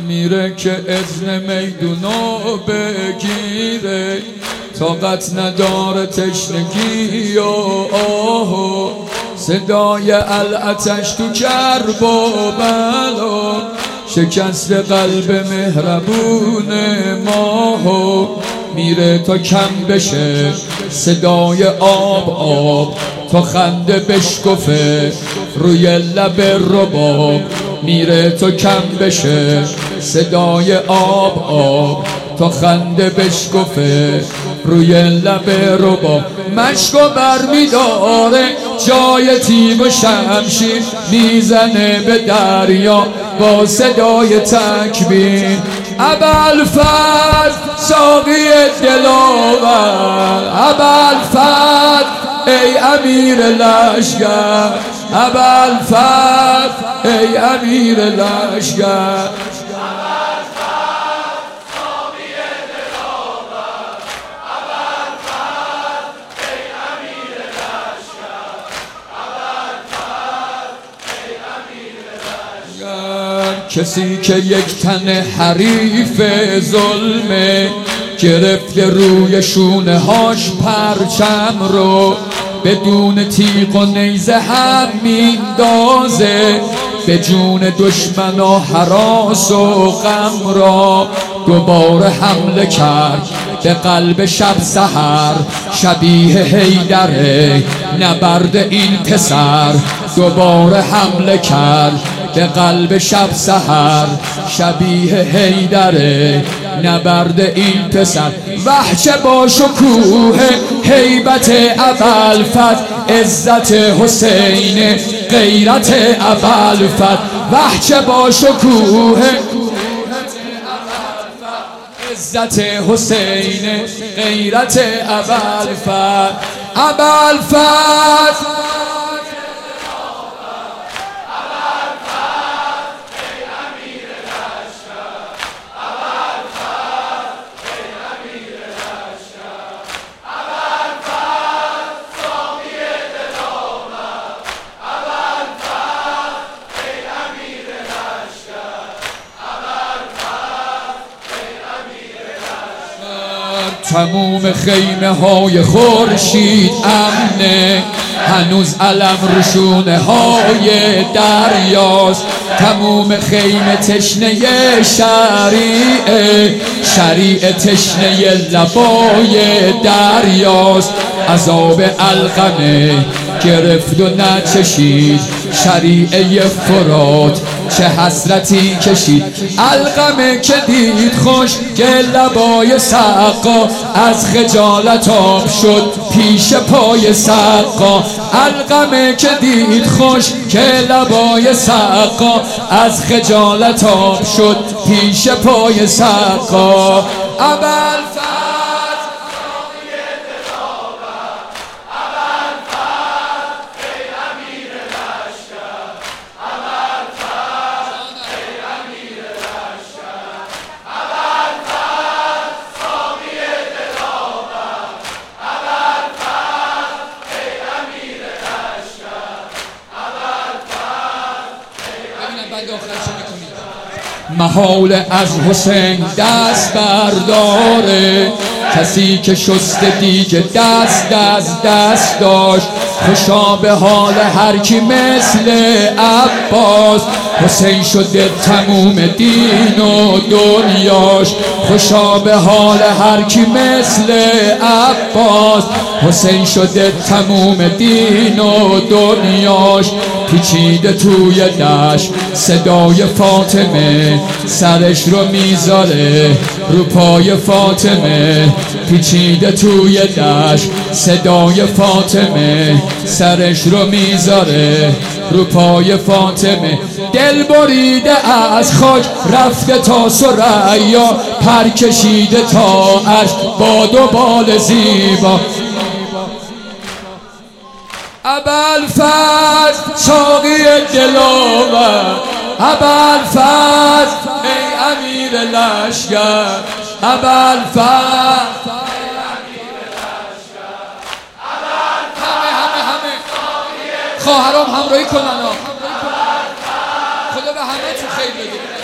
میره که اذن میدونو بگیره، طاقت نداره تشنگی و آهو، صدای العتش تو کرب و بلا، شکست قلب مهربون ماهو، میره تا کم بشه صدای آب آب، تا خنده بشکفه روی لب رباب، میره تا کم بشه صدای آب آب، تا خنده بشکفه روی لب رباب، مشکو بر میداره جای تیغ و شمشیر، میزنه به دریا با صدای تکبیر، ابوالفضل ساقی دلاور، ابوالفضل ای امیر لشکر، ابوالفضل ای امیر لشکر، کسی که یک تن حریف ظلمه، گرفته روی شونه هاش پرچم رو، بدون تیغ و نیزه هم میندازه، به جون دشمن و هراس و غم را، دوباره حمله کرد به قلب شب سحر، شبیه حیدره نبرد این پسر، دوباره حمله کرد به قلب شب سحر، شبیه حیدره نبرد این پسر، وحش با شکوه هیبت ابوالفضل، عزت حسین غیرت ابوالفضل، وحش با شکوه عزت حسین غیرت ابوالفضل، ابوالفضل تموم خیمه های خورشید امنه، هنوز علم روشونه های دریاست، تموم خیمه تشنه شریعه، شریعه تشنه لبای دریاست، عذاب علقمه گرفت و نچشید، شریعه فرات چه حسرتی کشید، علقمه که دید خوش که لبای سقا، از خجالت آب شد پیش پای سقا، علقمه که دید خوش که لبای سقا، از خجالت آب شد پیش پای سقا، ابوالفضل محال از حسین دست برداره، کسی که شست دیگه دست از دست داشت، خوشا به حال هر کی مثل عباس، حسین شده تموم دین و دنیاش، خوشا به حال هر کی مثل عباس، حسین شده تموم دین و دنیاش، پیچیده توی دشت صدای فاطمه، سرش رو میذاره رو پای فاطمه، پیچیده توی دشت صدای فاطمه، سرش رو میذاره رو پای فاطمه، دل بریده از خاک رفته تا ثریا، پر کشیده تا عرش با دو بال زیبا، ابوالفضل ساقی دلاور، ابوالفضل ای امیر لشکر، ابوالفضل همه خواهرام همراهی کنن، خدا به همه تو خیر بده.